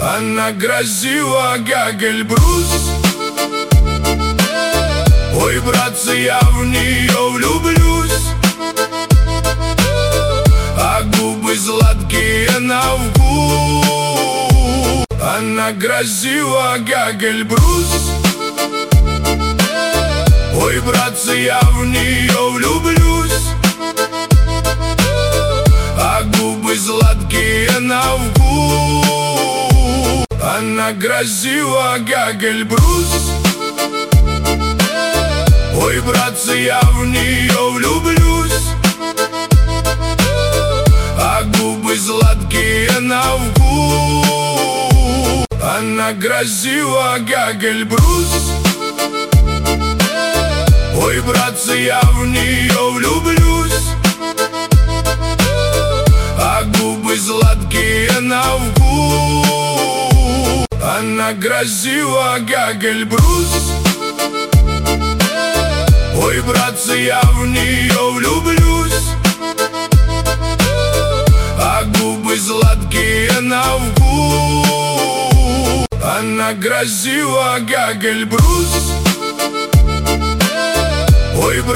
Она красива, как Эльбрус. Ой, братцы, я в нее влюблюсь. А губы сладкие на вкус. Она красива, как Эльбрус. Ой, братцы, я в нее влюблюсь. А губы сладкие на вкус. Она красива, как Эльбрус. Ой, братцы, я в нее влюблюсь. А губы сладкие на вкус. Она красива, как Эльбрус. Ой, братцы, я в нее влюблюсь. А губы сладкие на вкус. Она красива, как Эльбрус. Ой, братцы, я в нее влюблюсь. А губы сладкие на вкус. Она красива, как Эльбрус. Ой,